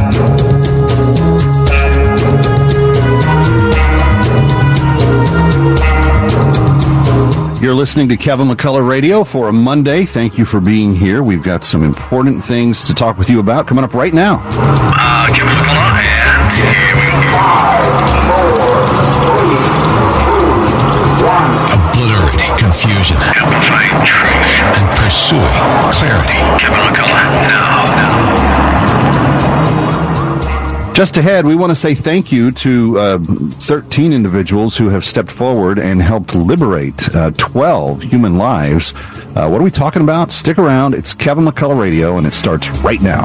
You're listening to Kevin McCullough Radio for a Monday. Thank you for being here. We've got some important things to talk with you about coming up right now. Kevin McCullough, and here we go. 5, 4, 3, 2, 1. Obliterating confusion. Amplifying truth. And pursuing clarity. Kevin McCullough, now. Just ahead, we want to say thank you to 13 individuals who have stepped forward and helped liberate 12 human lives. What are we talking about? Stick around. It's Kevin McCullough Radio, and it starts right now.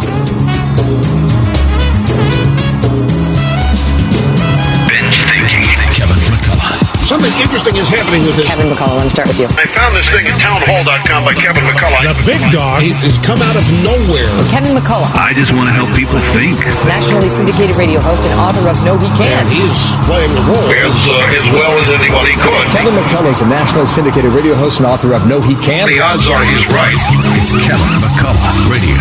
Binge thinking. Kevin McCullough. Something interesting is happening with this. Kevin McCullough, let me start with you. I found this thing at townhall.com by Kevin McCullough. The big dog has come out of nowhere. Kevin McCullough, I just want to help people think. nationally syndicated radio host and author of No He Can't. And he's playing the role. As well as anybody could. Kevin McCullough is a nationally syndicated radio host and author of No He Can't. The odds are he's right. It's Kevin McCullough Radio.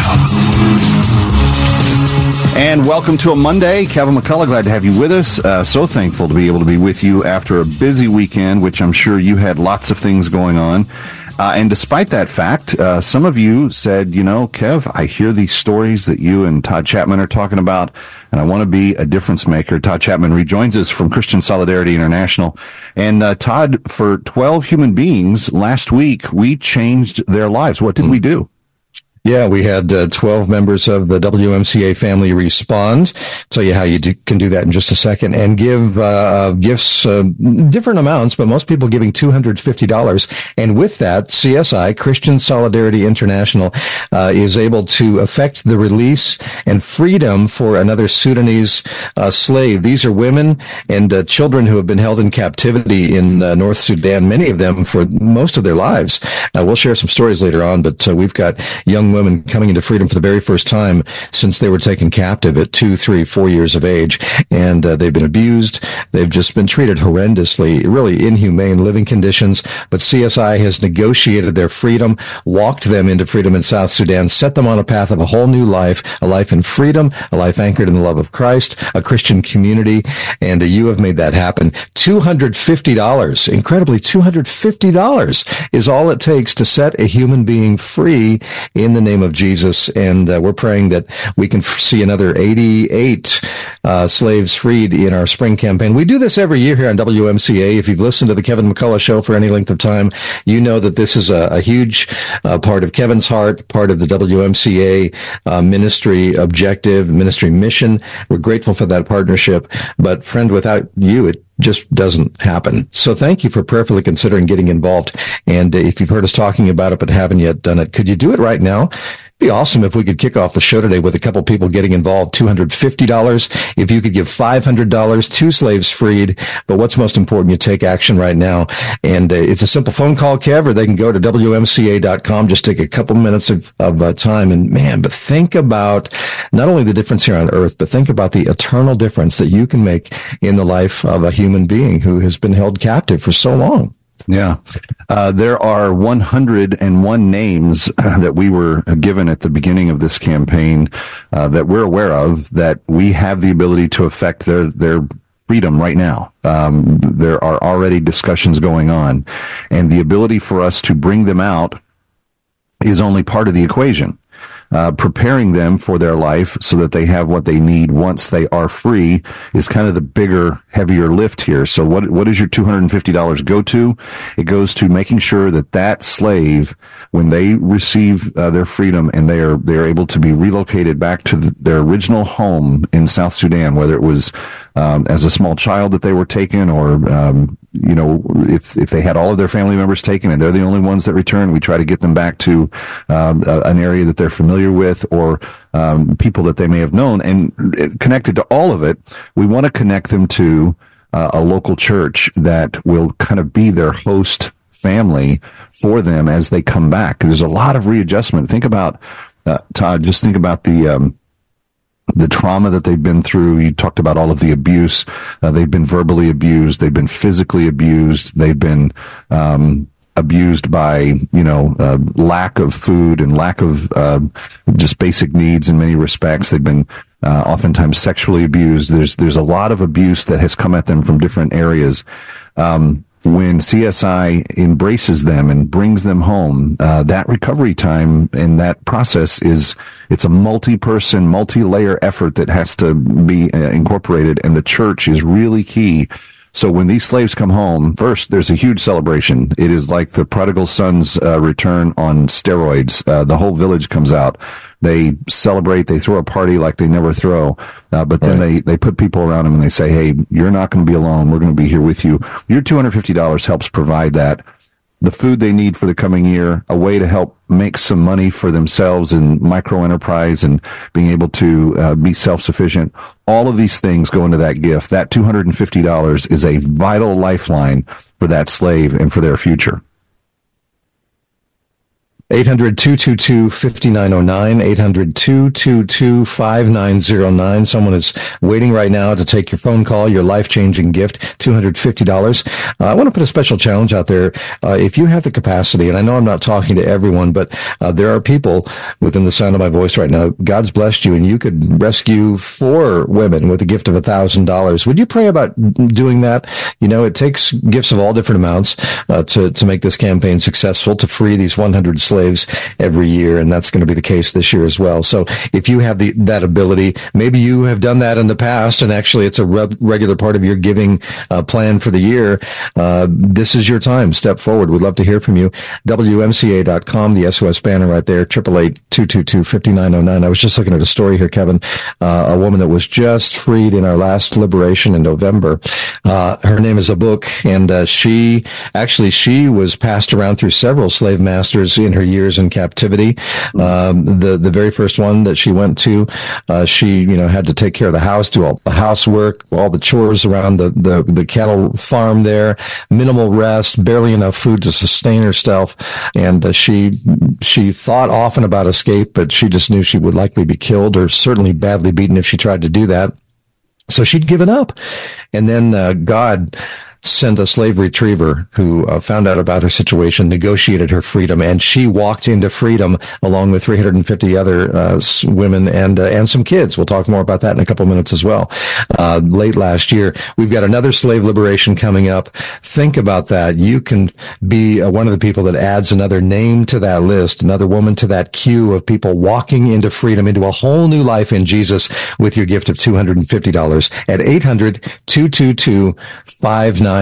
And welcome to a Monday. Kevin McCullough, glad to have you with us. So thankful to be able to be with you after a busy weekend, which I'm sure you had lots of things going on. And despite that fact, some of you said, you know, Kev, I hear these stories that you and Todd Chapman are talking about, and I want to be a difference maker. Todd Chapman rejoins us from Christian Solidarity International. And Todd, for 12 human beings last week, we changed their lives. What did we do? Yeah, we had 12 members of the WMCA family respond. Tell you how you can do that in just a second, and give gifts, different amounts, but most people giving $250. And with that, CSI, Christian Solidarity International, is able to effect the release and freedom for another Sudanese slave. These are women and children who have been held in captivity in North Sudan, many of them for most of their lives. We'll share some stories later on, but we've got young women coming into freedom for the very first time since they were taken captive at 2, 3, 4 years of age. And they've been abused. They've just been treated horrendously, really inhumane living conditions. But CSI has negotiated their freedom, walked them into freedom in South Sudan, set them on a path of a whole new life, a life in freedom, a life anchored in the love of Christ, a Christian community. And you have made that happen. $250, incredibly, $250 is all it takes to set a human being free in the name of Jesus. And we're praying that we can see another 88 slaves freed in our spring campaign. We do this every year here on WMCA. If you've listened to the Kevin McCullough Show for any length of time, you know that this is a huge part of Kevin's heart, part of the WMCA ministry objective, ministry mission. We're grateful for that partnership. But friend, without you, it just doesn't happen. So thank you for prayerfully considering getting involved. And if you've heard us talking about it but haven't yet done it, could you do it right now? It'd be awesome if we could kick off the show today with a couple people getting involved. $250. If you could give $500, 2 slaves freed. But what's most important, you take action right now. And it's a simple phone call, Kev, or they can go to WMCA.com. Just take a couple minutes of time. And man, but think about not only the difference here on earth, but think about the eternal difference that you can make in the life of a human being who has been held captive for so long. Yeah. There are 101 names that we were given at the beginning of this campaign that we're aware of, that we have the ability to affect their freedom right now. There are already discussions going on, and the ability for us to bring them out is only part of the equation. Preparing them for their life so that they have what they need once they are free is kind of the bigger, heavier lift here. So what does your $250 go to? It goes to making sure that slave, when they receive their freedom and they are able to be relocated back to their original home in South Sudan, whether it was as a small child that they were taken, or if they had all of their family members taken and they're the only ones that return, we try to get them back to an area that they're familiar with, or people that they may have known. And connected to all of it, we want to connect them to a local church that will kind of be their host family for them as they come back. There's a lot of readjustment. Think about, Todd, just think about the trauma that they've been through. You talked about all of the abuse. They've been verbally abused. They've been physically abused. They've been abused by, lack of food and lack of just basic needs in many respects. They've been oftentimes sexually abused. There's a lot of abuse that has come at them from different areas. When CSI embraces them and brings them home, that recovery time and that process it's a multi-person, multi-layer effort that has to be incorporated, and the church is really key. So when these slaves come home, first, there's a huge celebration. It is like the prodigal son's return on steroids. The whole village comes out. They celebrate. They throw a party like they never throw. But then they put people around them and they say, hey, you're not going to be alone. We're going to be here with you. Your $250 helps provide that. The food they need for the coming year, a way to help make some money for themselves in micro enterprise and being able to be self-sufficient. All of these things go into that gift. That $250 is a vital lifeline for that slave and for their future. 800-222-5909, 800-222-5909. Someone is waiting right now to take your phone call, your life-changing gift, $250. I want to put a special challenge out there. If you have the capacity, and I know I'm not talking to everyone, but there are people within the sound of my voice right now. God's blessed you, and you could rescue 4 women with a gift of $1,000. Would you pray about doing that? You know, it takes gifts of all different amounts to make this campaign successful, to free these 100 slaves every year, and that's going to be the case this year as well. So if you have that ability, maybe you have done that in the past, and actually it's a regular part of your giving plan for the year, this is your time. Step forward. We'd love to hear from you. WMCA.com, the SOS banner right there, 888-222-5909. I was just looking at a story here, Kevin, a woman that was just freed in our last liberation in November. Her name is Abuk, and she was passed around through several slave masters in her years in captivity. The very first one that she went to, she had to take care of the house, do all the housework, all the chores around the cattle farm there, minimal rest, barely enough food to sustain herself, and she thought often about escape, but she just knew she would likely be killed or certainly badly beaten if she tried to do that. So she'd given up, and then God sent a slave retriever who found out about her situation, negotiated her freedom, and she walked into freedom along with 350 other women and some kids. We'll talk more about that in a couple minutes as well. Late last year, we've got another slave liberation coming up. Think about that. You can be one of the people that adds another name to that list, another woman to that queue of people walking into freedom, into a whole new life in Jesus with your gift of $250 at 800-222-5909,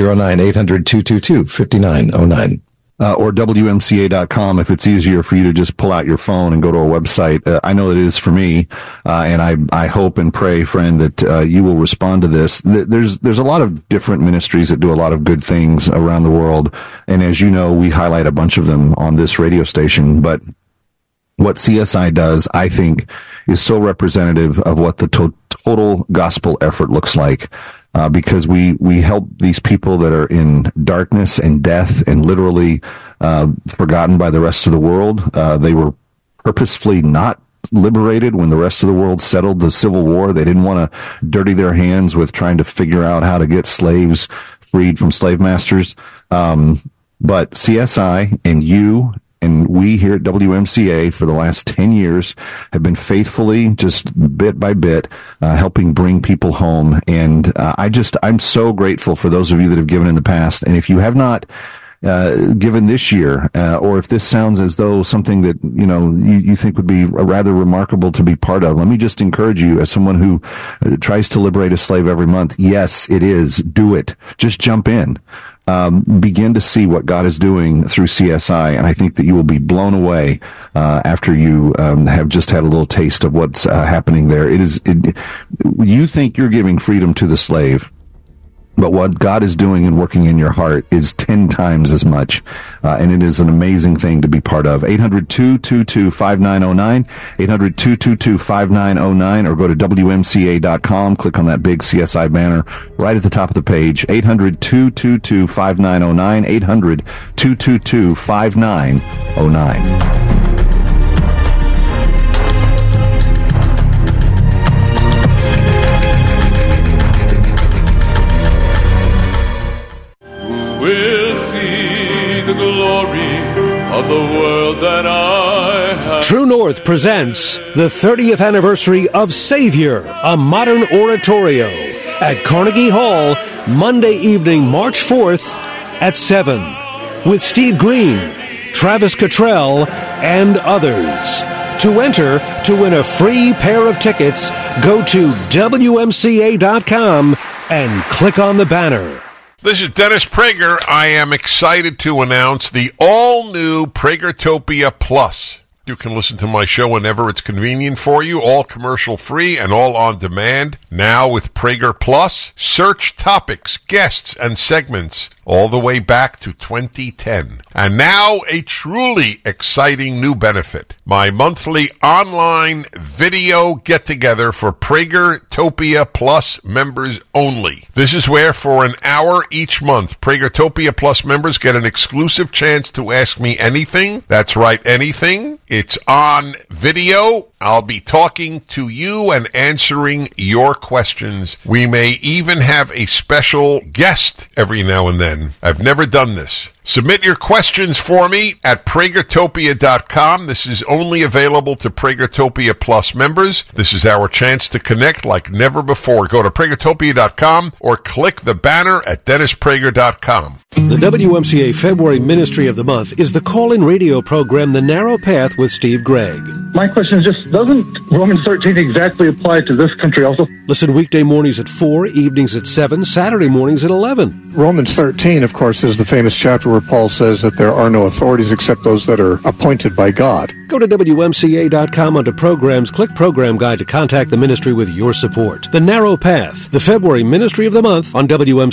800-222-5909. Or WMCA.com if it's easier for you to just pull out your phone and go to a website. I know it is for me, and I hope and pray, friend, that you will respond to this. There's a lot of different ministries that do a lot of good things around the world, and as you know, we highlight a bunch of them on this radio station, but what CSI does, I think, is so representative of what the total gospel effort looks like. Because we help these people that are in darkness and death and literally forgotten by the rest of the world. They were purposefully not liberated when the rest of the world settled the Civil War. They didn't want to dirty their hands with trying to figure out how to get slaves freed from slave masters. But CSI and you and we here at WMCA for the last 10 years have been faithfully, just bit by bit, helping bring people home. And I'm so grateful for those of you that have given in the past. And if you have not given this year, or if this sounds as though something that, you think would be rather remarkable to be part of, let me just encourage you as someone who tries to liberate a slave every month. Yes, it is. Do it. Just jump in. Begin to see what God is doing through CSI, and I think that you will be blown away after you have just had a little taste of what's happening there. You think you're giving freedom to the slave, but what God is doing and working in your heart is 10 times as much, and it is an amazing thing to be part of. 800-222-5909, 800-222-5909, or go to WMCA.com, click on that big CSI banner right at the top of the page, 800-222-5909, 800-222-5909. Will see the glory of the world that I have True North presents the 30th anniversary of Savior, a modern oratorio at Carnegie Hall, Monday evening, March 4th at 7, with Steve Green, Travis Cottrell, and others. To enter, to win a free pair of tickets, go to WMCA.com and click on the banner. This is Dennis Prager. I am excited to announce the all-new Pragertopia Plus. You can listen to my show whenever it's convenient for you, all commercial-free and all on demand. Now with Prager Plus, search topics, guests, and segments all the way back to 2010. And now a truly exciting new benefit. My monthly online video get-together for Pragertopia Plus members only. This is where for an hour each month, Pragertopia Plus members get an exclusive chance to ask me anything. That's right, anything. It's on video. I'll be talking to you and answering your questions. We may even have a special guest every now and then. I've never done this. Submit your questions for me at Pragertopia.com. This is only available to Pragertopia Plus members. This is our chance to connect like never before. Go to Pragertopia.com or click the banner at DennisPrager.com. The WMCA February Ministry of the Month is the call-in radio program The Narrow Path with Steve Gregg. My question is just, doesn't Romans 13 exactly apply to this country also? Listen weekday mornings at 4, evenings at 7, Saturday mornings at 11. Romans 13, of course, is the famous chapter where Paul says that there are no authorities except those that are appointed by God. Go to WMCA.com under Programs, click Program Guide to contact the ministry with your support. The Narrow Path, the February Ministry of the Month on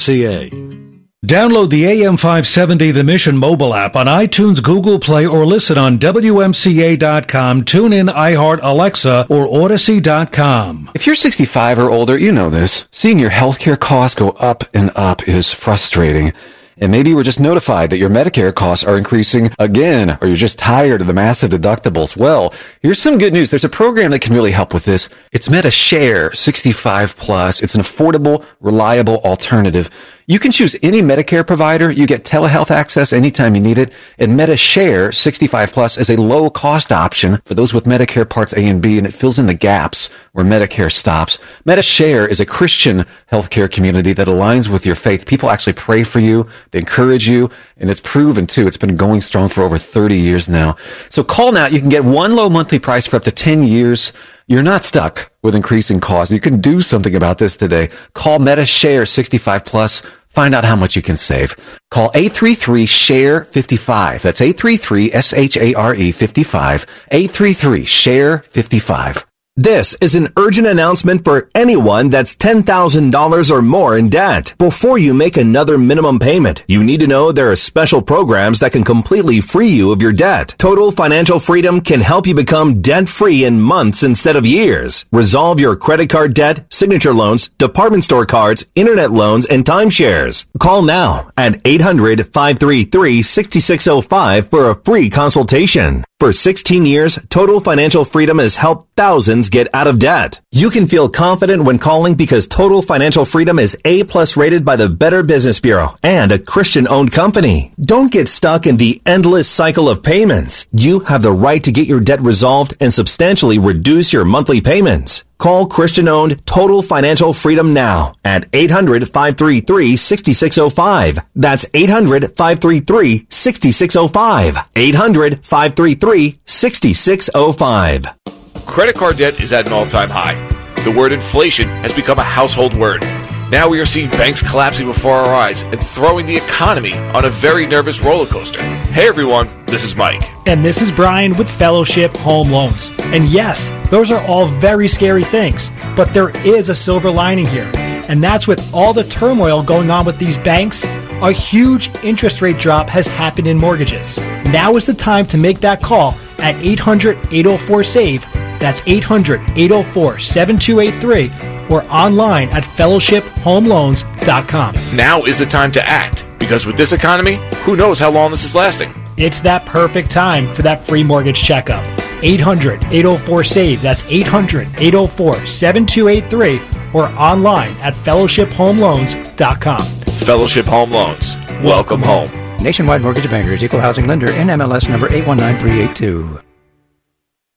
WMCA. Download the AM 570 The Mission mobile app on iTunes, Google Play, or listen on WMCA.com, TuneIn, iHeart, Alexa, or Odyssey.com. If you're 65 or older, you know this. Seeing your healthcare costs go up and up is frustrating. And maybe you were just notified that your Medicare costs are increasing again, or you're just tired of the massive deductibles. Well, here's some good news. There's a program that can really help with this. It's MediShare 65 Plus. It's an affordable, reliable alternative. You can choose any Medicare provider. You get telehealth access anytime you need it. And MediShare 65 Plus is a low-cost option for those with Medicare Parts A and B, and it fills in the gaps where Medicare stops. MediShare is a Christian healthcare community that aligns with your faith. People actually pray for you. They encourage you, and it's proven, too. It's been going strong for over 30 years now. So call now. You can get one low monthly price for up to 10 years. You're not stuck with increasing costs. You can do something about this today. Call MediShare 65 Plus. Find out how much you can save. Call 833-SHARE-55. That's 833-SHARE-55. 833-SHARE-55. This is an urgent announcement for anyone that's $10,000 or more in debt. Before you make another minimum payment, you need to know there are special programs that can completely free you of your debt. Total Financial Freedom can help you become debt-free in months instead of years. Resolve your credit card debt, signature loans, department store cards, internet loans, and timeshares. Call now at 800-533-6605 for a free consultation. For 16 years, Total Financial Freedom has helped thousands get out of debt. You can feel confident when calling because Total Financial Freedom is A+ rated by the Better Business Bureau and a Christian-owned company. Don't get stuck in the endless cycle of payments. You have the right to get your debt resolved and substantially reduce your monthly payments. Call Christian-owned Total Financial Freedom now at 800-533-6605. That's 800-533-6605. 800-533-6605. Credit card debt is at an all-time high. The word inflation has become a household word. Now we are seeing banks collapsing before our eyes and throwing the economy on a very nervous roller coaster. Hey everyone, this is Mike. And this is Brian with Fellowship Home Loans. And yes, those are all very scary things, but there is a silver lining here. And that's with all the turmoil going on with these banks, a huge interest rate drop has happened in mortgages. Now is the time to make that call at 800-804-SAVE. That's 800-804-7283 or online at fellowshiphomeloans.com. Now is the time to act, because with this economy, who knows how long this is lasting? It's that perfect time for that free mortgage checkup. 800-804-SAVE. That's 800-804-7283 or online at fellowshiphomeloans.com. Fellowship Home Loans. Welcome home. Nationwide Mortgage Bankers, Equal Housing Lender, NMLS number 819382.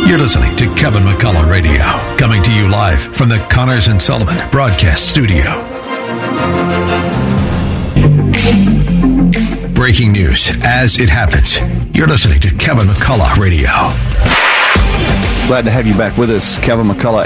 You're listening to Kevin McCullough Radio, coming to you live from the Connors and Sullivan Broadcast Studio. Breaking news as it happens. You're listening to Kevin McCullough Radio. Glad to have you back with us. Kevin McCullough,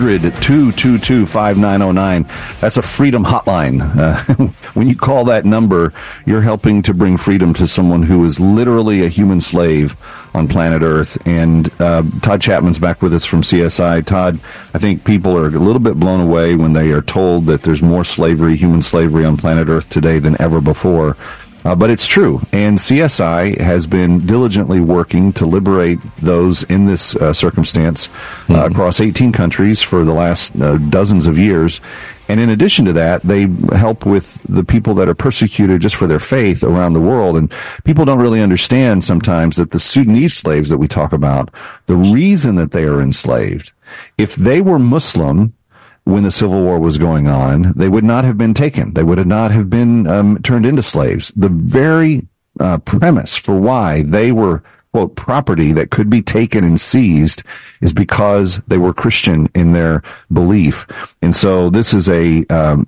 800-222-5909. That's a freedom hotline. When you call that number, you're helping to bring freedom to someone who is literally a human slave on planet Earth. And Todd Chapman's back with us from CSI. Todd, I think people are a little bit blown away when they are told that there's more slavery, human slavery on planet Earth today than ever before. But it's true, and CSI has been diligently working to liberate those in this circumstance across 18 countries for the last dozens of years. And in addition to that, they help with the people that are persecuted just for their faith around the world. And people don't really understand sometimes that the Sudanese slaves that we talk about, the reason that they are enslaved, if they were Muslim when the Civil War was going on, they would not have been taken. They would not have been turned into slaves. The very premise for why they were, quote, property that could be taken and seized is because they were Christian in their belief. And so this is a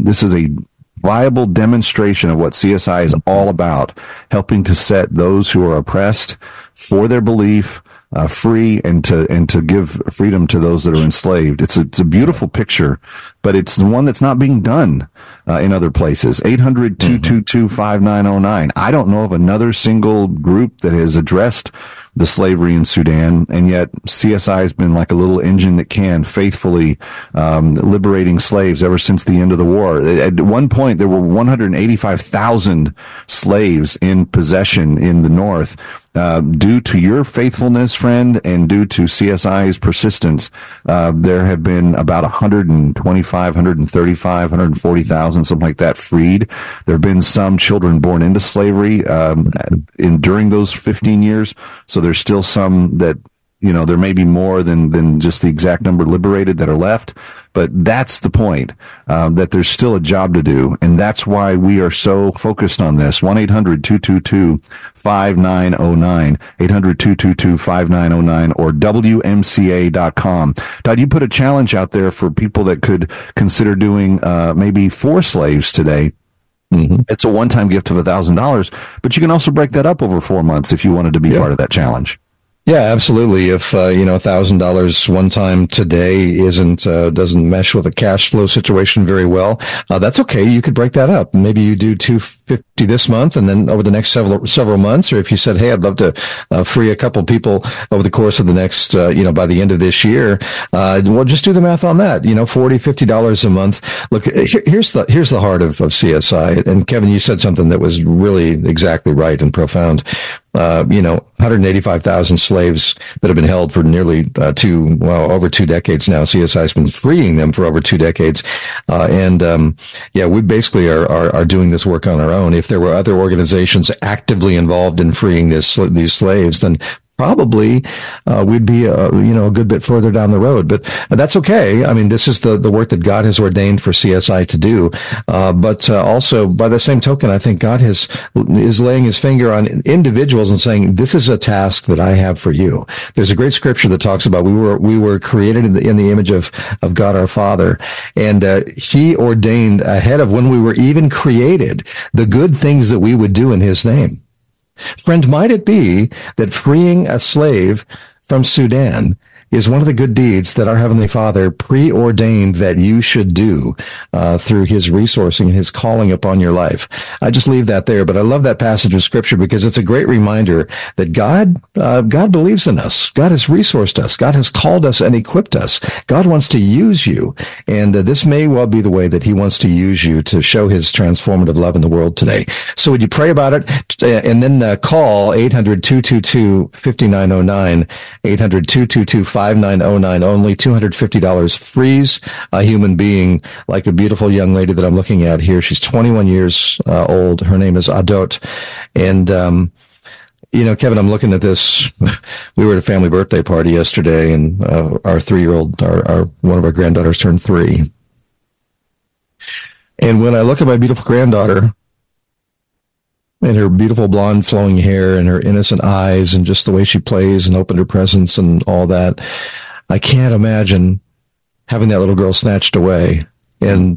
viable demonstration of what CSI is all about, helping to set those who are oppressed for their belief free and to give freedom to those that are enslaved. It's a beautiful picture, but it's the one that's not being done in other places. 800-222-5909. I don't know of another single group that has addressed the slavery in Sudan, and yet CSI has been like a little engine that can faithfully liberating slaves ever since the end of the war. At one point, there were 185,000 slaves in possession in the North. Due to your faithfulness, friend, and due to CSI's persistence, there have been about 125, 135, 140,000, something like that, freed. There have been some children born into slavery during those 15 years. So there's still some that, you know, there may be more than just the exact number liberated that are left. But that's the point, that there's still a job to do. And that's why we are so focused on this. 1-800-222-5909, 800-222-5909, or WMCA.com. Todd, you put a challenge out there for people that could consider doing maybe 4 slaves today. Mm-hmm. It's a one-time gift of $1,000, but you can also break that up over 4 months if you wanted to be part of that challenge. Yeah, absolutely. If $1,000 one time today doesn't mesh with a cash flow situation very well, that's okay. You could break that up. Maybe you do $250 this month, and then over the next several months, or if you said, "Hey, I'd love to free a couple people over the course of the next, by the end of this year," well, just do the math on that. $40, $50 a month. Look, here's the heart of CSI. And Kevin, you said something that was really exactly right and profound. 185,000 slaves that have been held for nearly over 2 decades now. CSI has been freeing them for over 2 decades. We basically are doing this work on our own. If there were other organizations actively involved in freeing these slaves, then probably we'd be a good bit further down the road, but that's okay. I mean, this is the work that God has ordained for CSI to do. But also, by the same token, I think God is laying His finger on individuals and saying, "This is a task that I have for you." There's a great scripture that talks about we were created in the image of God our Father, and He ordained ahead of when we were even created the good things that we would do in His name. Friend, might it be that freeing a slave from Sudan is one of the good deeds that our Heavenly Father preordained that you should do through His resourcing and His calling upon your life? I just leave that there, but I love that passage of Scripture because it's a great reminder that God believes in us. God has resourced us. God has called us and equipped us. God wants to use you, and this may well be the way that He wants to use you to show His transformative love in the world today. So would you pray about it, and then call 800-222-5909, 800-222-5909, only $250 frees a human being like a beautiful young lady that I'm looking at here. She's 21 years old. Her name is Adot. And, Kevin, I'm looking at this. We were at a family birthday party yesterday, and our 3-year-old, one of our granddaughters turned 3. And when I look at my beautiful granddaughter, And her beautiful blonde flowing hair and her innocent eyes and just the way she plays and opened her presents and all that. I can't imagine having that little girl snatched away and,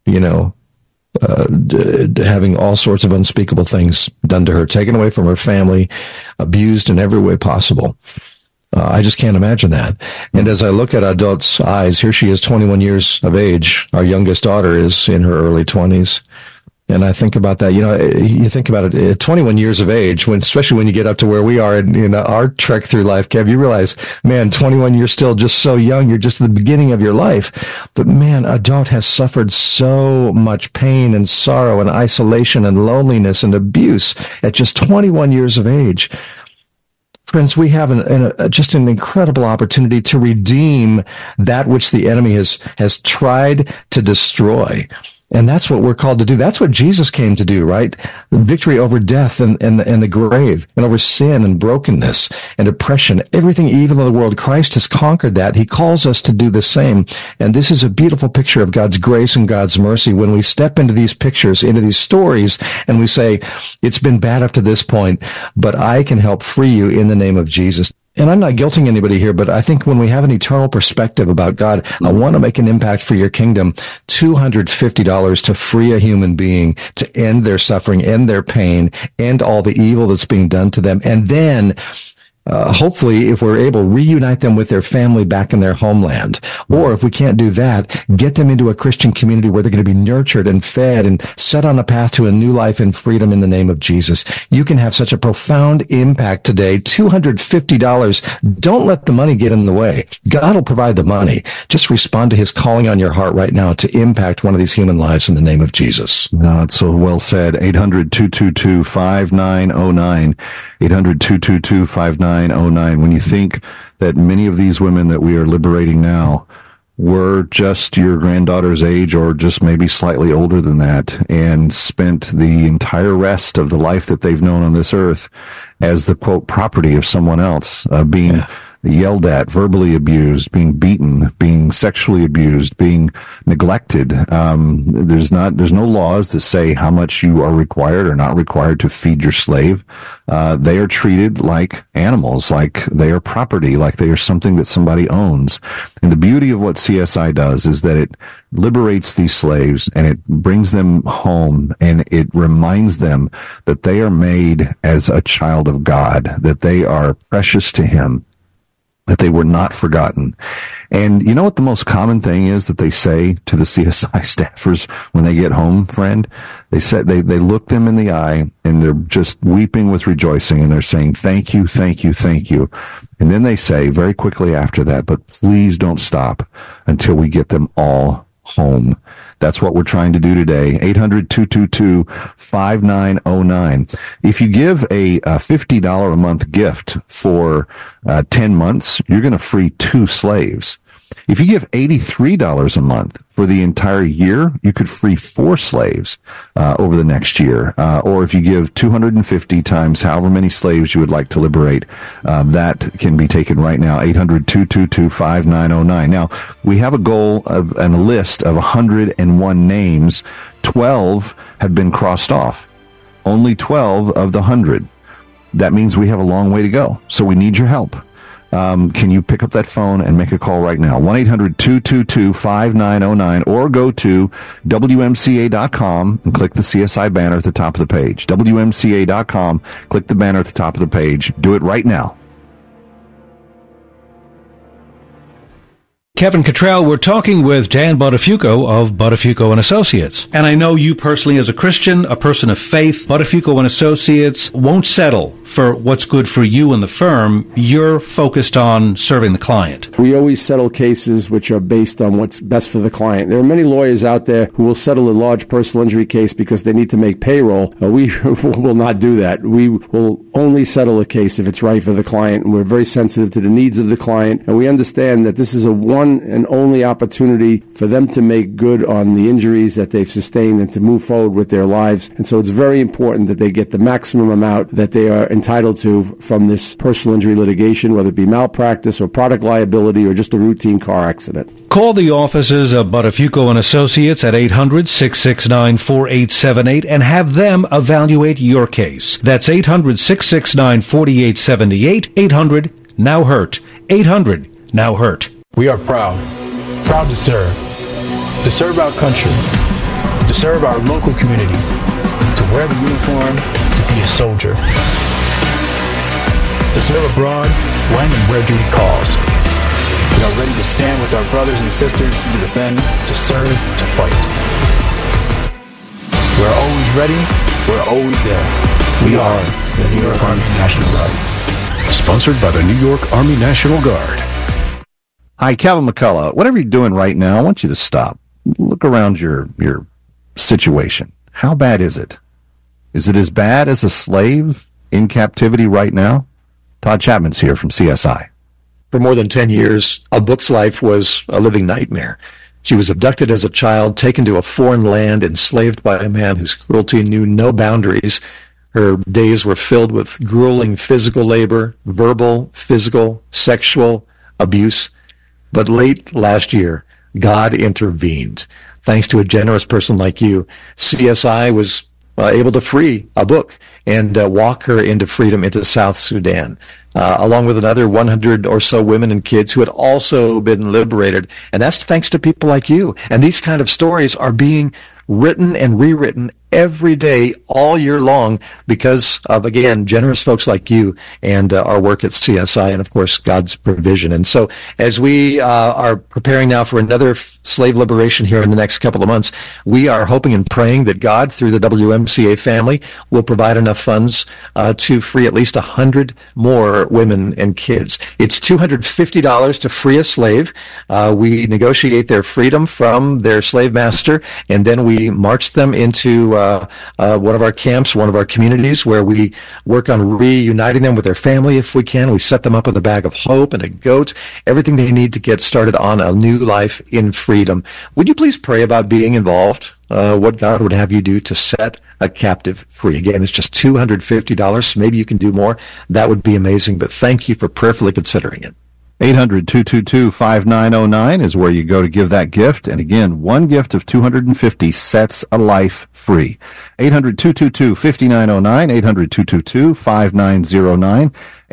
having all sorts of unspeakable things done to her, taken away from her family, abused in every way possible. I just can't imagine that. And as I look at adults' eyes, here she is, 21 years of age. Our youngest daughter is in her early 20s. And I think about that, you think about it at 21 years of age, especially when you get up to where we are in our trek through life, Kev, you realize, man, 21, you're still just so young. You're just at the beginning of your life. But man, adult has suffered so much pain and sorrow and isolation and loneliness and abuse at just 21 years of age. Friends, we have just an incredible opportunity to redeem that which the enemy has tried to destroy. And that's what we're called to do. That's what Jesus came to do, right? The victory over death and the grave, and over sin and brokenness and oppression, everything evil in the world. Christ has conquered that. He calls us to do the same. And this is a beautiful picture of God's grace and God's mercy when we step into these pictures, into these stories, and we say, it's been bad up to this point, but I can help free you in the name of Jesus. And I'm not guilting anybody here, but I think when we have an eternal perspective about God, I want to make an impact for your kingdom. $250 to free a human being, to end their suffering, end their pain, end all the evil that's being done to them. And then, hopefully, if we're able, reunite them with their family back in their homeland. Or if we can't do that, get them into a Christian community where they're going to be nurtured and fed and set on a path to a new life and freedom in the name of Jesus. You can have such a profound impact today. $250. Don't let the money get in the way. God will provide the money. Just respond to his calling on your heart right now to impact one of these human lives in the name of Jesus. No, it's so well said. 800-222-5909. 800-222-5909. When you think that many of these women that we are liberating now were just your granddaughter's age or just maybe slightly older than that and spent the entire rest of the life that they've known on this earth as the, quote, property of someone else, being yelled at, verbally abused, being beaten, being sexually abused, being neglected. There's no laws that say how much you are required or not required to feed your slave. They are treated like animals, like they are property, like they are something that somebody owns. And the beauty of what CSI does is that it liberates these slaves and it brings them home and it reminds them that they are made as a child of God, that they are precious to him, that they were not forgotten. And you know what the most common thing is that they say to the CSI staffers when they get home, friend? They said they look them in the eye and they're just weeping with rejoicing and they're saying, thank you, thank you, thank you. And then they say very quickly after that, but please don't stop until we get them all home. That's what we're trying to do today. 800-222-5909. If you give a $50 a month gift for 10 months, you're going to free 2 slaves. If you give $83 a month for the entire year, you could free 4 slaves over the next year. Or if you give 250 times however many slaves you would like to liberate, that can be taken right now. 800-222-5909. Now, we have a goal of and a list of 101 names. 12 have been crossed off. Only 12 of the 100. That means we have a long way to go. So we need your help. Can you pick up that phone and make a call right now? 1-800-222-5909 or go to WMCA.com and click the CSI banner at the top of the page. WMCA.com, click the banner at the top of the page. Do it right now. Kevin Cottrell, we're talking with Dan Buttafuoco of Buttafuoco & Associates. And I know you personally as a Christian, a person of faith, Buttafuoco & Associates won't settle for what's good for you and the firm. You're focused on serving the client. We always settle cases which are based on what's best for the client. There are many lawyers out there who will settle a large personal injury case because they need to make payroll. We will not do that. We will only settle a case if it's right for the client. And we're very sensitive to the needs of the client. And we understand that this is a one and only opportunity for them to make good on the injuries that they've sustained and to move forward with their lives. And so it's very important that they get the maximum amount that they are entitled to from this personal injury litigation, whether it be malpractice or product liability or just a routine car accident. Call the offices of Buttafuoco and Associates at 800-669-4878 and have them evaluate your case. That's 800-669-4878, 800-NOW-HURT, 800-NOW-HURT. We are proud to serve our country, to serve our local communities, to wear the uniform, to be a soldier, to serve abroad when and where duty calls. We are ready to stand with our brothers and sisters to defend, to serve, to fight. We're always ready. We're always there. We are the New York Army National Guard. Sponsored by the New York Army National Guard. Hi, Kevin McCullough. Whatever you're doing right now, I want you to stop. Look around your situation. How bad is it? Is it as bad as a slave in captivity right now? Todd Chapman's here from CSI. For more than 10 years, a book's life was a living nightmare. She was abducted as a child, taken to a foreign land, enslaved by a man whose cruelty knew no boundaries. Her days were filled with grueling physical labor, verbal, physical, sexual abuse. But late last year, God intervened. Thanks to a generous person like you, CSI was able to free a book and walk her into freedom into South Sudan, along with another 100 or so women and kids who had also been liberated. And that's thanks to people like you. And these kind of stories are being written and rewritten every day, all year long, because of, again, generous folks like you and our work at CSI and, of course, God's provision. And so as we are preparing now for another slave liberation here in the next couple of months, we are hoping and praying that God, through the WMCA family, will provide enough funds to free at least 100 more women and kids. It's $250 to free a slave. We negotiate their freedom from their slave master, and then we march them into one of our camps, one of our communities, where we work on reuniting them with their family if we can. We set them up with a bag of hope and a goat, everything they need to get started on a new life in freedom. Would you please pray about being involved? What God would have you do to set a captive free. Again, it's just $250. Maybe you can do more. That would be amazing, but thank you for prayerfully considering it. 800-222-5909 is where you go to give that gift. And again, one gift of $250 sets a life free. 800-222-5909, 800-222-5909,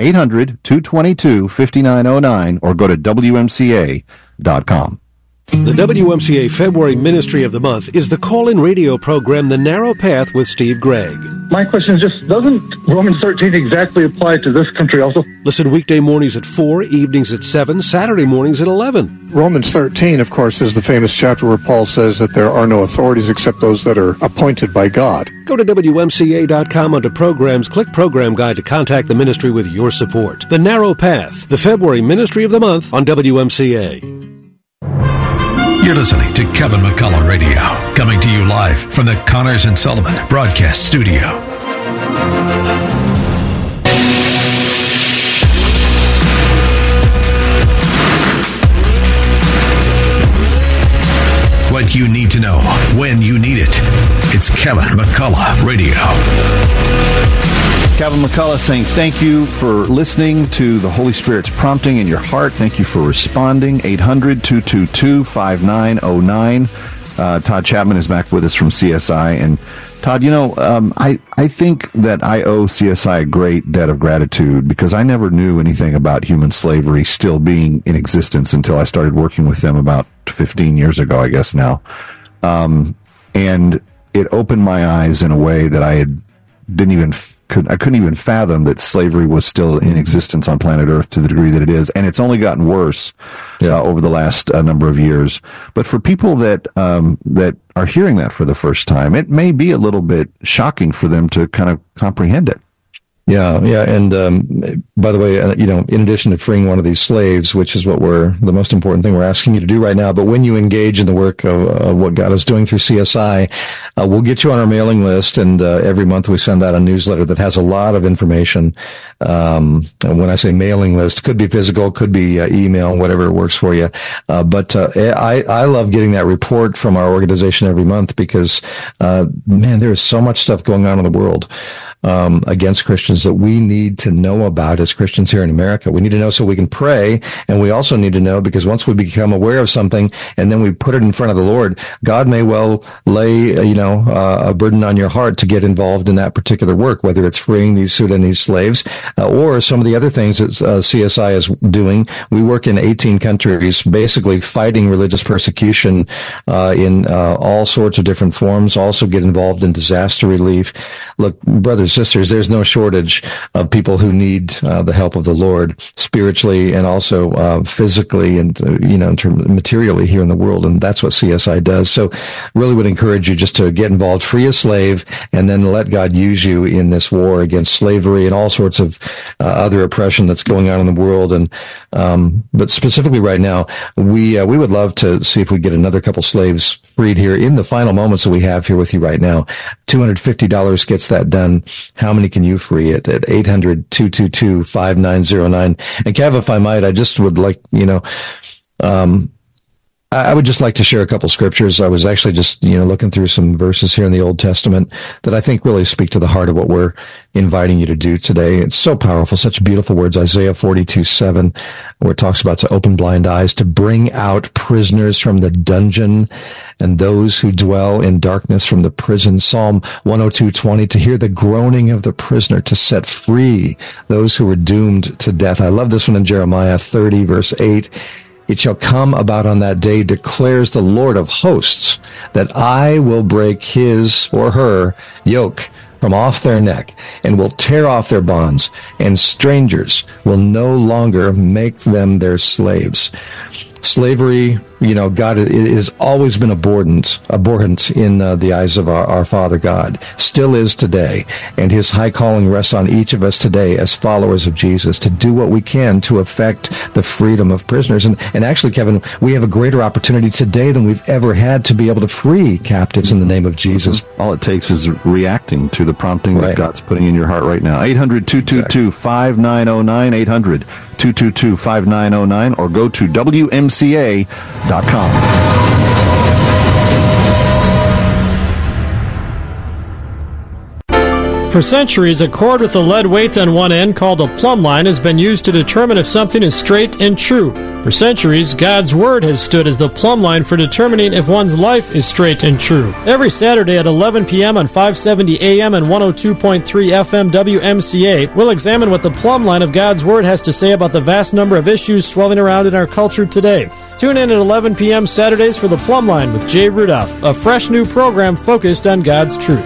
800-222-5909, or go to WMCA.com. The WMCA February Ministry of the Month is the call-in radio program, The Narrow Path with Steve Gregg. My question is just, doesn't Romans 13 exactly apply to this country also? Listen weekday mornings at 4, evenings at 7, Saturday mornings at 11. Romans 13, of course, is the famous chapter where Paul says that there are no authorities except those that are appointed by God. Go to WMCA.com under Programs, click Program Guide to contact the ministry with your support. The Narrow Path, the February Ministry of the Month on WMCA. You're listening to Kevin McCullough Radio, coming to you live from the Connors and Sullivan Broadcast Studio. What you need to know when you need it. It's Kevin McCullough Radio. Kevin McCullough saying thank you for listening to the Holy Spirit's prompting in your heart. Thank you for responding. 800-222-5909. Todd Chapman is back with us from CSI. And Todd, I think that I owe CSI a great debt of gratitude because I never knew anything about human slavery still being in existence until I started working with them about 15 years ago, I guess now. And it opened my eyes in a way that I couldn't even fathom that slavery was still in existence on planet Earth to the degree that it is, and it's only gotten worse over the last number of years. But for people that are hearing that for the first time, it may be a little bit shocking for them to kind of comprehend it. Yeah. And by the way, in addition to freeing one of these slaves, which is the most important thing we're asking you to do right now, but when you engage in the work of what God is doing through CSI, we'll get you on our mailing list, and every month we send out a newsletter that has a lot of information. And when I say mailing list, could be physical, could be email, whatever works for you. But I love getting that report from our organization every month because, man, there is so much stuff going on in the world. against Christians that we need to know about as Christians here in America. We need to know so we can pray, and we also need to know because once we become aware of something and then we put it in front of the Lord, God may well lay, a burden on your heart to get involved in that particular work, whether it's freeing these Sudanese slaves or some of the other things that CSI is doing. We work in 18 countries, basically fighting religious persecution in all sorts of different forms, also get involved in disaster relief. Look, brothers, sisters, there's no shortage of people who need the help of the Lord spiritually and also physically and, in terms materially here in the world. And that's what CSI does. So really would encourage you just to get involved, free a slave, and then let God use you in this war against slavery and all sorts of other oppression that's going on in the world. And but specifically right now, we would love to see if we get another couple slaves freed here in the final moments that we have here with you right now. $250 gets that done. How many can you free at 800-222-5909? And Kev, if I might, I just would like, I would just like to share a couple scriptures. I was actually just, looking through some verses here in the Old Testament that I think really speak to the heart of what we're inviting you to do today. It's so powerful, such beautiful words. Isaiah 42:7, where it talks about to open blind eyes, to bring out prisoners from the dungeon and those who dwell in darkness from the prison. Psalm 102:20, to hear the groaning of the prisoner, to set free those who were doomed to death. I love this one in Jeremiah 30, verse 8. It shall come about on that day, declares the Lord of hosts, that I will break his or her yoke from off their neck and will tear off their bonds, and strangers will no longer make them their slaves. Slavery, God, it has always been abhorrent in the eyes of our Father God, still is today. And his high calling rests on each of us today as followers of Jesus to do what we can to affect the freedom of prisoners. And actually, Kevin, we have a greater opportunity today than we've ever had to be able to free captives in the name of Jesus. All it takes is reacting to the prompting that God's putting in your heart right now. 800-222-5909, 800-222-5909, or go to WMCA.com. For centuries, a cord with a lead weight on one end called a plumb line has been used to determine if something is straight and true. For centuries, God's Word has stood as the plumb line for determining if one's life is straight and true. Every Saturday at 11 p.m. on 570 a.m. and 102.3 FM WMCA, we'll examine what the plumb line of God's Word has to say about the vast number of issues swirling around in our culture today. Tune in at 11 p.m. Saturdays for the Plumb Line with Jay Rudolph, a fresh new program focused on God's truth.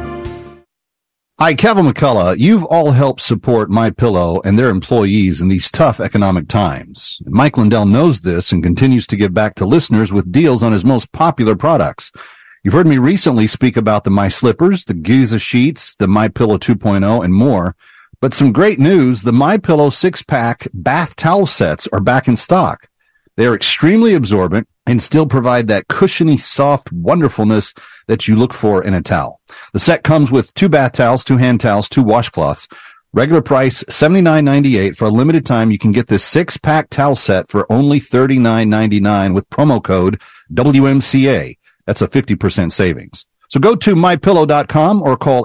Hi, Kevin McCullough. You've all helped support MyPillow and their employees in these tough economic times. Mike Lindell knows this and continues to give back to listeners with deals on his most popular products. You've heard me recently speak about the My Slippers, the Giza Sheets, the MyPillow 2.0, and more. But some great news, the MyPillow 6-pack bath towel sets are back in stock. They are extremely absorbent and still provide that cushiony, soft wonderfulness that you look for in a towel. The set comes with 2 bath towels, 2 hand towels, 2 washcloths. Regular price $79.98. For a limited time, you can get this 6-pack towel set for only $39.99 with promo code WMCA. That's a 50% savings. So go to mypillow.com or call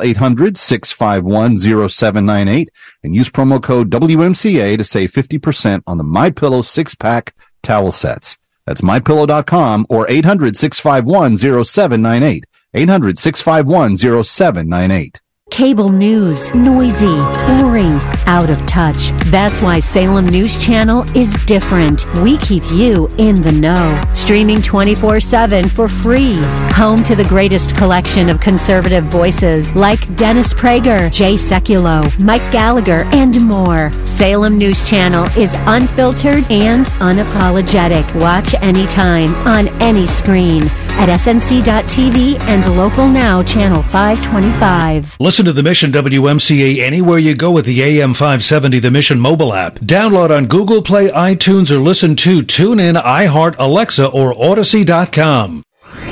800-651-0798 and use promo code WMCA to save 50% on the MyPillow 6-pack towel sets. That's mypillow.com or 800-651-0798. 800-651-0798. Cable news, noisy, boring, out of touch. That's why Salem News Channel is different. We keep you in the know. Streaming 24/7 for free. Home to the greatest collection of conservative voices like Dennis Prager, Jay Sekulow, Mike Gallagher, and more. Salem News Channel is unfiltered and unapologetic. Watch anytime, on any screen, at snc.tv and Local Now Channel 525. Listen to The Mission WMCA anywhere you go with the AM 570 The Mission mobile app. Download on Google Play, iTunes, or listen to TuneIn, iHeart, Alexa, or Odyssey.com.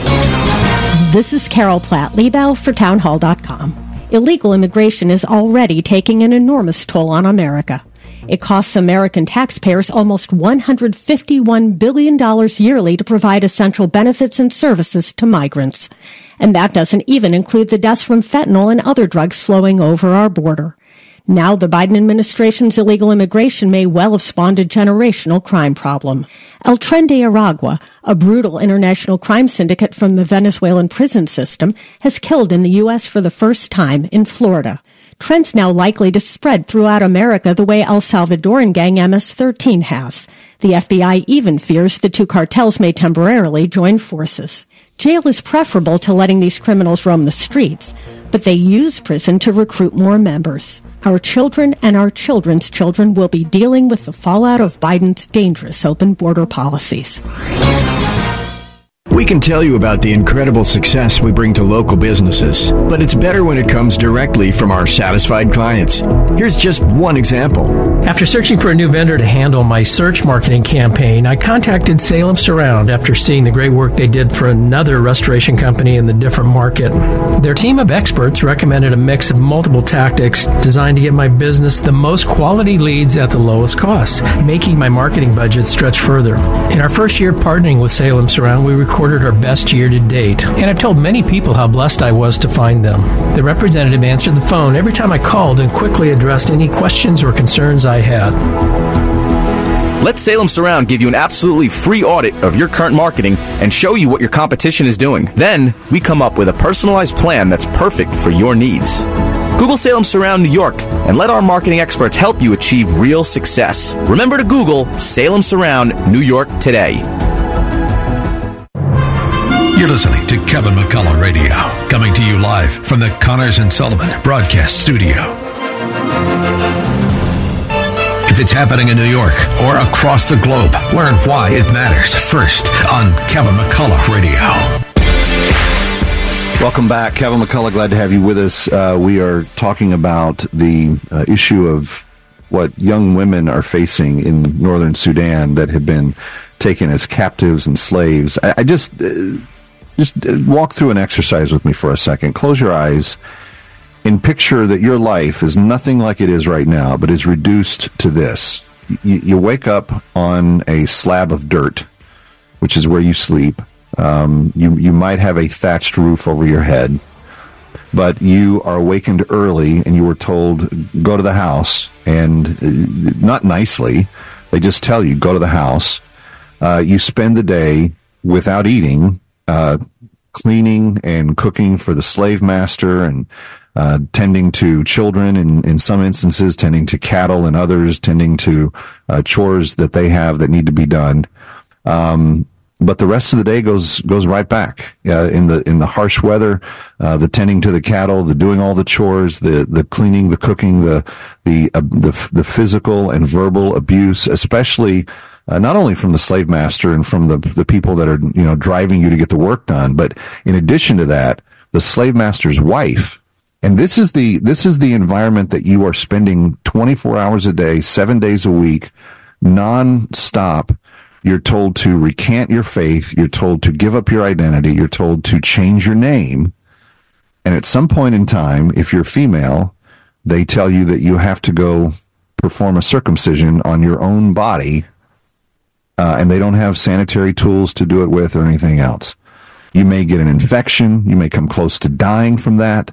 This is Carol Platt, Liebau for Townhall.com. Illegal immigration is already taking an enormous toll on America. It costs American taxpayers almost $151 billion yearly to provide essential benefits and services to migrants. And that doesn't even include the deaths from fentanyl and other drugs flowing over our border. Now the Biden administration's illegal immigration may well have spawned a generational crime problem. El Tren de Aragua, a brutal international crime syndicate from the Venezuelan prison system, has killed in the U.S. for the first time in Florida. Trend's now likely to spread throughout America the way El Salvadoran gang MS-13 has. The FBI even fears the two cartels may temporarily join forces. Jail is preferable to letting these criminals roam the streets, but they use prison to recruit more members. Our children and our children's children will be dealing with the fallout of Biden's dangerous open border policies. We can tell you about the incredible success we bring to local businesses, but it's better when it comes directly from our satisfied clients. Here's just one example. After searching for a new vendor to handle my search marketing campaign, I contacted Salem Surround after seeing the great work they did for another restoration company in the different market. Their team of experts recommended a mix of multiple tactics designed to get my business the most quality leads at the lowest cost, making my marketing budget stretch further. In our first year partnering with Salem Surround, we recorded our best year to date, and I've told many people how blessed I was to find them. The representative answered the phone every time I called and quickly addressed any questions or concerns I had. Let Salem Surround give you an absolutely free audit of your current marketing and show you what your competition is doing. Then, we come up with a personalized plan that's perfect for your needs. Google Salem Surround New York and let our marketing experts help you achieve real success. Remember to Google Salem Surround New York today. You're listening to Kevin McCullough Radio, coming to you live from the Connors and Sullivan Broadcast Studio. If it's happening in New York or across the globe, learn why it matters first on Kevin McCullough Radio. Welcome back. Kevin McCullough, glad to have you with us. We are talking about the issue of what young women are facing in northern Sudan that have been taken as captives and slaves. I just walk through an exercise with me for a second. Close your eyes and picture that your life is nothing like it is right now, but is reduced to this. You wake up on a slab of dirt, which is where you sleep. You might have a thatched roof over your head, but you are awakened early and you were told, go to the house, and not nicely, they just tell you, go to the house. You spend the day without eating, cleaning and cooking for the slave master and tending to children, in some instances, tending to cattle, and others tending to chores that they have that need to be done. But the rest of the day goes right back in the harsh weather, the tending to the cattle, the doing all the chores, the cleaning, the cooking, the physical and verbal abuse, especially not only from the slave master and from the people that are driving you to get the work done, but in addition to that, the slave master's wife. And this is the environment that you are spending 24 hours a day, 7 days a week, non-stop. You're told to recant your faith. You're told to give up your identity. You're told to change your name. And at some point in time, if you're female, they tell you that you have to go perform a circumcision on your own body, and they don't have sanitary tools to do it with or anything else. You may get an infection. You may come close to dying from that.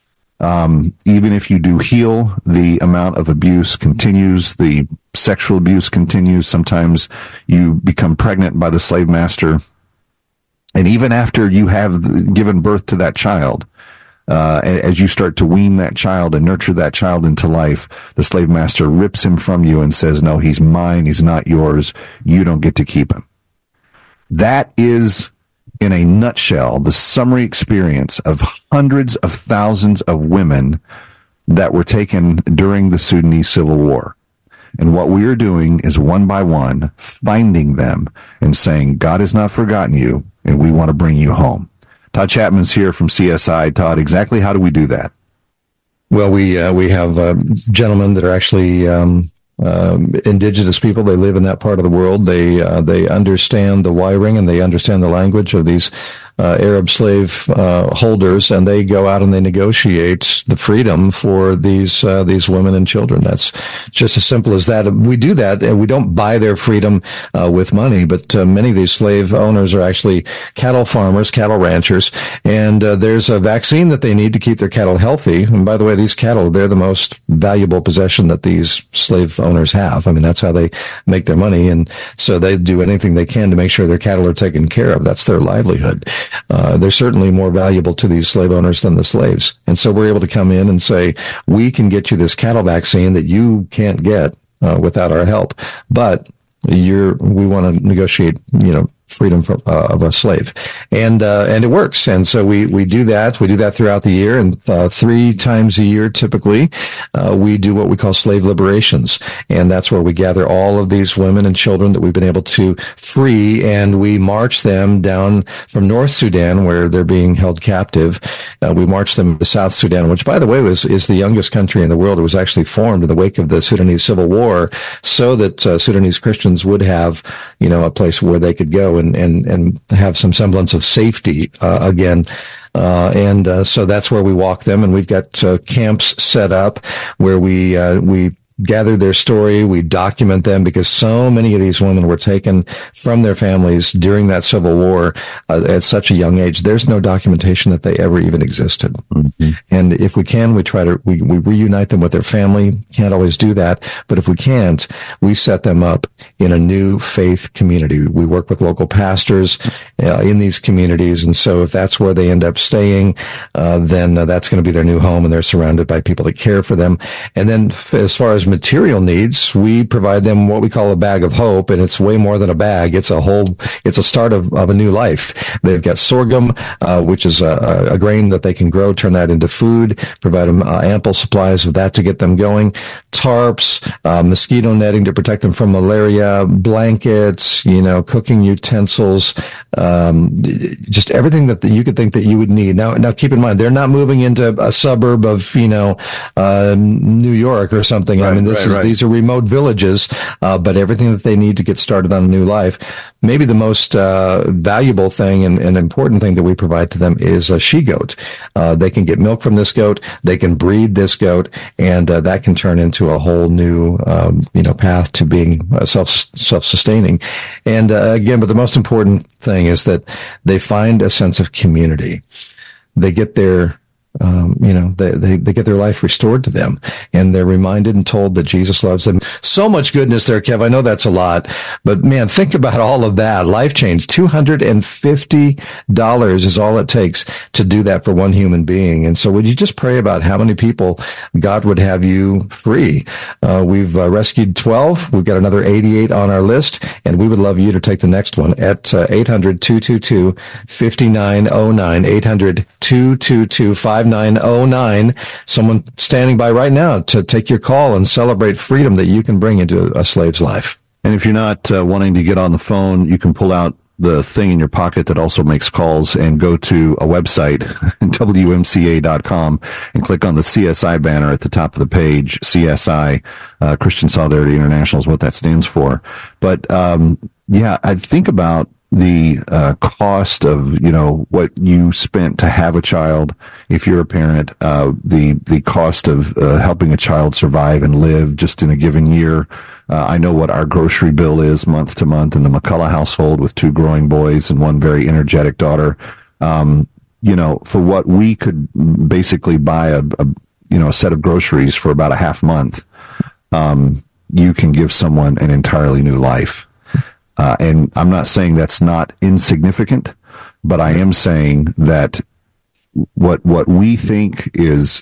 Even if you do heal, the amount of abuse continues. The sexual abuse continues. Sometimes you become pregnant by the slave master. And even after you have given birth to that child, as you start to wean that child and nurture that child into life, the slave master rips him from you and says, no, he's mine. He's not yours. You don't get to keep him. That is, in a nutshell, the summary experience of hundreds of thousands of women that were taken during the Sudanese Civil War. And what we are doing is one by one finding them and saying, God has not forgotten you, and we want to bring you home. Todd Chapman's here from CSI. Todd, exactly how do we do that? Well, we have gentlemen that are actually indigenous people. They live in that part of the world. They understand the wiring and they understand the language of these Arab slave holders, and they go out and they negotiate the freedom for these women and children. That's just as simple as that. We do that, and we don't buy their freedom with money, but many of these slave owners are actually cattle farmers, cattle ranchers, and there's a vaccine that they need to keep their cattle healthy. And by the way, these cattle, they're the most valuable possession that these slave owners have. I mean, that's how they make their money, and so they do anything they can to make sure their cattle are taken care of. That's their livelihood. They're certainly more valuable to these slave owners than the slaves. And so we're able to come in and say, we can get you this cattle vaccine that you can't get without our help, but we want to negotiate, freedom of a slave, and it works. And so we do that. We do that throughout the year, and 3 times a year, typically, we do what we call slave liberations, and that's where we gather all of these women and children that we've been able to free, and we march them down from North Sudan, where they're being held captive. We march them to South Sudan, which, by the way, is the youngest country in the world. It was actually formed in the wake of the Sudanese Civil War, so that Sudanese Christians would have, a place where they could go and have some semblance of safety again. So that's where we walk them, and we've got camps set up where we gather their story, we document them, because so many of these women were taken from their families during that Civil War at such a young age. There's no documentation that they ever even existed. Mm-hmm. And if we can, we try to we reunite them with their family. Can't always do that, but if we can't, we set them up in a new faith community. We work with local pastors in these communities, and so if that's where they end up staying, then that's going to be their new home, and they're surrounded by people that care for them. And then as far as material needs, we provide them what we call a bag of hope, and it's way more than a bag. It's a start of a new life. They've got sorghum, which is a grain that they can grow, turn that into food, provide them ample supplies of that to get them going, tarps, mosquito netting to protect them from malaria, blankets, cooking utensils, just everything that you could think that you would need. Now keep in mind, they're not moving into a suburb of, New York or something. Right. I mean, these are remote villages, but everything that they need to get started on a new life. Maybe the most valuable thing and important thing that we provide to them is a she-goat. They can get milk from this goat. They can breed this goat, and that can turn into a whole new, path to being self-sustaining. And again, but the most important thing is that they find a sense of community. They get their they get their life restored to them, and they're reminded and told that Jesus loves them. So much goodness there, Kev. I know that's a lot, but man, think about all of that. Life change. $250 is all it takes to do that for one human being. And so would you just pray about how many people God would have you free? We've rescued 12. We've got another 88 on our list, and we would love you to take the next one at 800-222-5909, 800-222-5909. Someone standing by right now to take your call and celebrate freedom that you can bring into a slave's life. And if you're not wanting to get on the phone, you can pull out the thing in your pocket that also makes calls and go to a website, WMCA.com, and click on the CSI banner at the top of the page. CSI, Christian Solidarity International is what that stands for. But, I think about the cost of what you spent to have a child if you're a parent, the cost of helping a child survive and live just in a given year. I know what our grocery bill is month to month in the McCullough household with 2 growing boys and 1 very energetic daughter. For what we could basically buy a set of groceries for about a half month, you can give someone an entirely new life. And I'm not saying that's not insignificant, but I am saying that what we think is,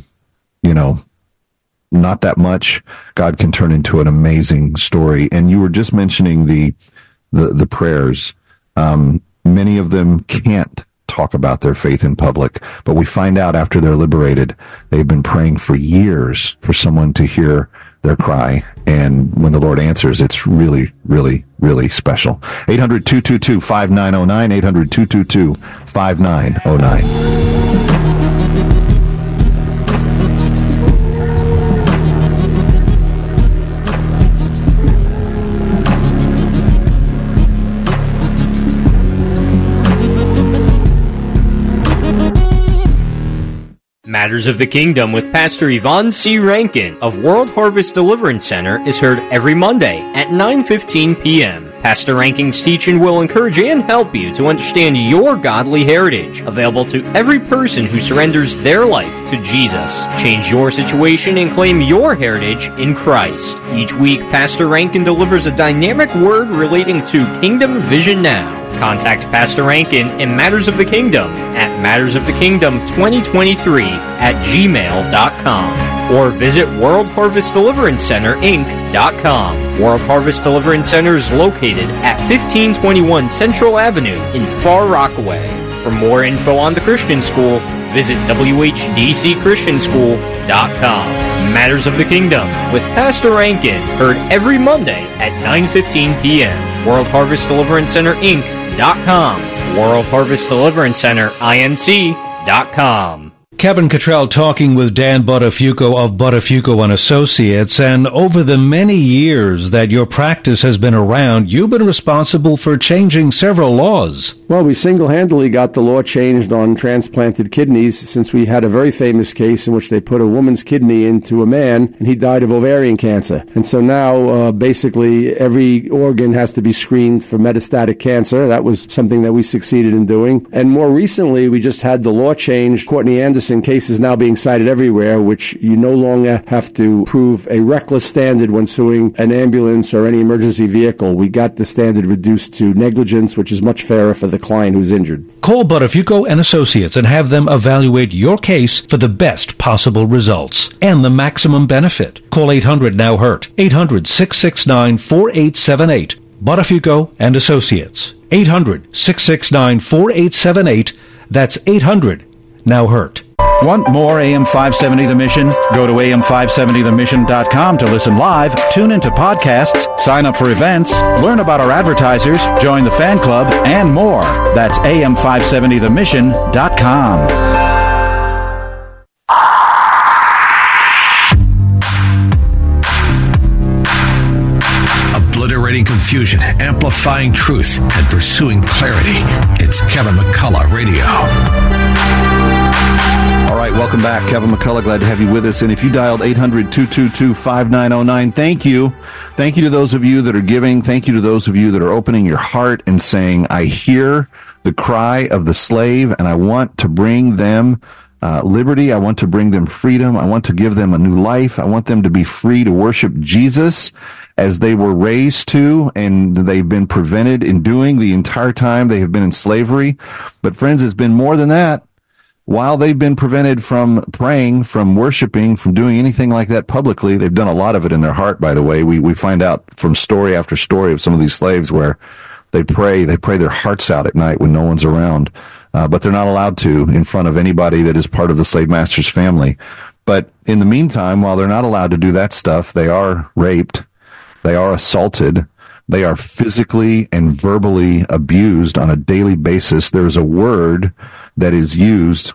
not that much, God can turn into an amazing story. And you were just mentioning the prayers. Many of them can't talk about their faith in public, but we find out after they're liberated, they've been praying for years for someone to hear their cry. And when the Lord answers, it's really, really, really special. 800-222-5909, 800-222-5909. Matters of the Kingdom with Pastor Yvonne C. Rankin of World Harvest Deliverance Center is heard every Monday at 9:15 p.m. Pastor Rankin's teaching will encourage and help you to understand your godly heritage, available to every person who surrenders their life to Jesus. Change your situation and claim your heritage in Christ. Each week, Pastor Rankin delivers a dynamic word relating to Kingdom Vision Now. Contact Pastor Rankin in Matters of the Kingdom at mattersofthekingdom2023@gmail.com or visit World Harvest Deliverance Center Inc.com. World Harvest Deliverance Center is located at 1521 Central Avenue in Far Rockaway. For more info on the Christian School, visit whdcchristianschool.com. Matters of the Kingdom with Pastor Rankin, heard every Monday at 9:15 p.m. World Harvest Deliverance Center Inc.com. World Harvest Deliverance Center Inc.com. Kevin Cottrell talking with Dan Buttafuoco of Buttafuoco and Associates, and over the many years that your practice has been around, you've been responsible for changing several laws. Well, we single-handedly got the law changed on transplanted kidneys, since we had a very famous case in which they put a woman's kidney into a man, and he died of ovarian cancer. And so now, basically, every organ has to be screened for metastatic cancer. That was something that we succeeded in doing. And more recently, we just had the law changed. Courtney Anderson cases now being cited everywhere, which you no longer have to prove a reckless standard when suing an ambulance or any emergency vehicle. We got the standard reduced to negligence, which is much fairer for the client who's injured. Call Buttafuoco and Associates and have them evaluate your case for the best possible results and the maximum benefit. Call 800-NOW-HURT, 800-669-4878. Buttafuoco and Associates, 800-669-4878. That's 800-NOW-HURT. Want more AM 570 The Mission? Go to am570themission.com to listen live, tune into podcasts, sign up for events, learn about our advertisers, join the fan club, and more. That's am570themission.com. Obliterating confusion, amplifying truth, and pursuing clarity. It's Kevin McCullough Radio. All right, welcome back. Kevin McCullough, glad to have you with us. And if you dialed 800-222-5909, thank you. Thank you to those of you that are giving. Thank you to those of you that are opening your heart and saying, I hear the cry of the slave, and I want to bring them liberty. I want to bring them freedom. I want to give them a new life. I want them to be free to worship Jesus as they were raised to, and they've been prevented in doing the entire time they have been in slavery. But friends, it's been more than that. While they've been prevented from praying, from worshiping, from doing anything like that publicly, they've done a lot of it in their heart, by the way. We find out from story after story of some of these slaves where they pray their hearts out at night when no one's around. But they're not allowed to in front of anybody that is part of the slave master's family. But in the meantime, while they're not allowed to do that stuff, they are raped, they are assaulted, they are physically and verbally abused on a daily basis. There's a word that is used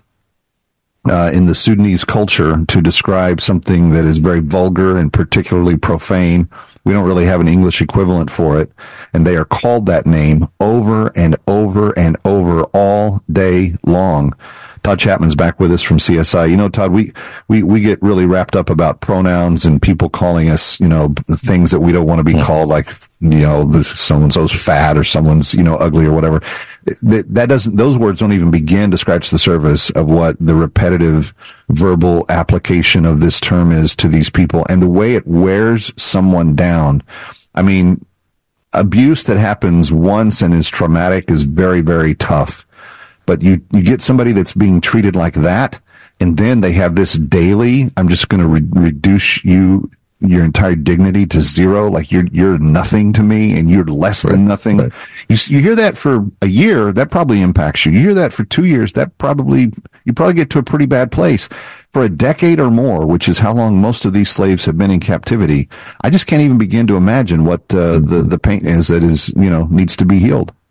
in the Sudanese culture to describe something that is very vulgar and particularly profane. We don't really have an English equivalent for it. And they are called that name over and over and over all day long. Todd Chapman's back with us from CSI. You know, Todd, we get really wrapped up about pronouns and people calling us, things that we don't want to be called, like, someone's fat or someone's, ugly or whatever. Those words don't even begin to scratch the surface of what the repetitive verbal application of this term is to these people and the way it wears someone down. I mean, abuse that happens once and is traumatic is very, very tough. But you get somebody that's being treated like that, and then they have this daily, I'm just going to reduce your entire dignity to zero, like you're nothing to me, and you're less than nothing. Right. You hear that for a year, that probably impacts you. You hear that for 2 years, you probably get to a pretty bad place. For a decade or more, which is how long most of these slaves have been in captivity, I just can't even begin to imagine what the pain is that is, needs to be healed.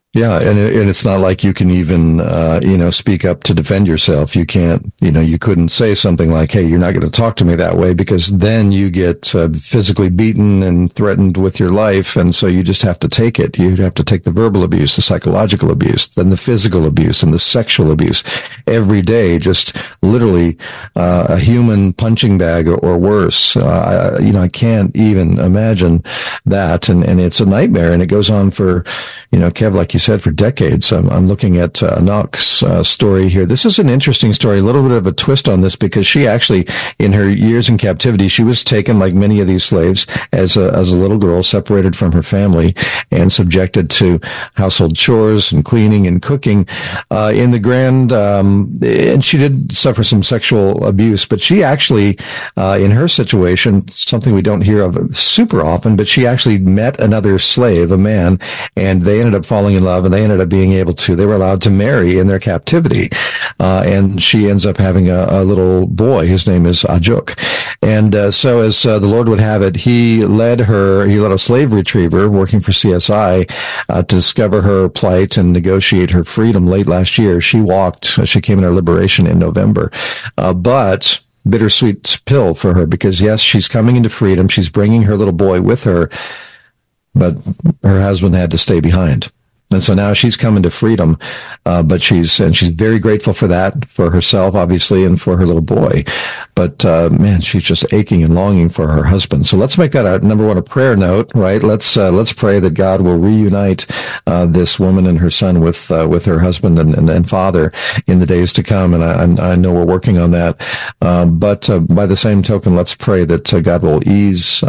Yeah, and it's not like you can even, speak up to defend yourself. You can't, you couldn't say something like, hey, you're not going to talk to me that way, because then you get physically beaten and threatened with your life. And so you just have to take it. You have to take the verbal abuse, the psychological abuse, then the physical abuse and the sexual abuse every day, just literally a human punching bag or worse. I can't even imagine that. And it's a nightmare, and it goes on for, Kev, like you said, for decades. I'm looking at Anok's story here. This is an interesting story, a little bit of a twist on this, because she actually, in her years in captivity, she was taken, like many of these slaves, as a little girl, separated from her family and subjected to household chores and cleaning and cooking in the grand, and she did suffer some sexual abuse, but she actually, in her situation, something we don't hear of super often, but she actually met another slave, a man, and they ended up falling in love, and they ended up they were allowed to marry in their captivity. And she ends up having a little boy. His name is Ajuk. And so as the Lord would have it, he led a slave retriever working for CSI to discover her plight and negotiate her freedom late last year. She came in her liberation in November. But bittersweet pill for her, because yes, she's coming into freedom. She's bringing her little boy with her, but her husband had to stay behind. And so now she's come into freedom, but she's very grateful for that, for herself, obviously, and for her little boy. But, man, she's just aching and longing for her husband. So let's make that our number one, a prayer note, right? Let's pray that God will reunite, this woman and her son with her husband and father in the days to come. And I know we're working on that. But by the same token, let's pray that God will ease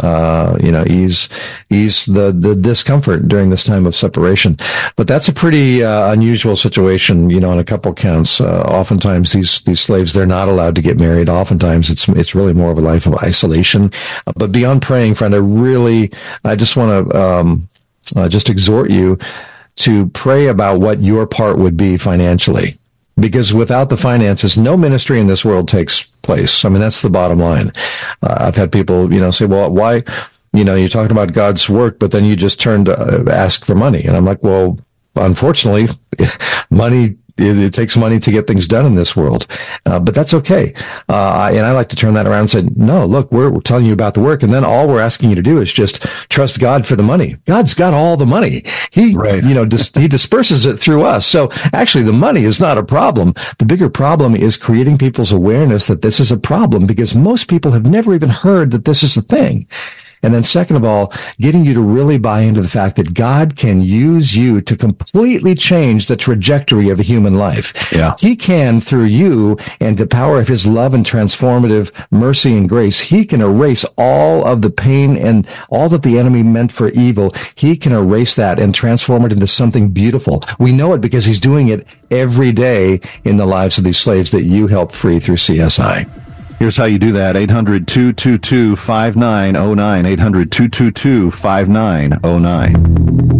the discomfort during this time of separation. But that's a pretty unusual situation, on a couple counts. Oftentimes these slaves, they're not allowed to get married. Oftentimes it's really more of a life of isolation. But beyond praying, friend, I just want to just exhort you to pray about what your part would be financially. Because without the finances, no ministry in this world takes place. I mean, that's the bottom line. I've had people, say, well, why? You're talking about God's work, but then you just turn to ask for money. And I'm like, well, unfortunately, it takes money to get things done in this world. But that's okay. And I like to turn that around and say, no, look, we're telling you about the work. And then all we're asking you to do is just trust God for the money. God's got all the money. He disperses it through us. So actually the money is not a problem. The bigger problem is creating people's awareness that this is a problem, because most people have never even heard that this is a thing. And then second of all, getting you to really buy into the fact that God can use you to completely change the trajectory of a human life. Yeah. He can, through you and the power of his love and transformative mercy and grace, he can erase all of the pain and all that the enemy meant for evil. He can erase that and transform it into something beautiful. We know it because he's doing it every day in the lives of these slaves that you helped free through CSI. Here's how you do that. 800-222-5909. 800-222-5909.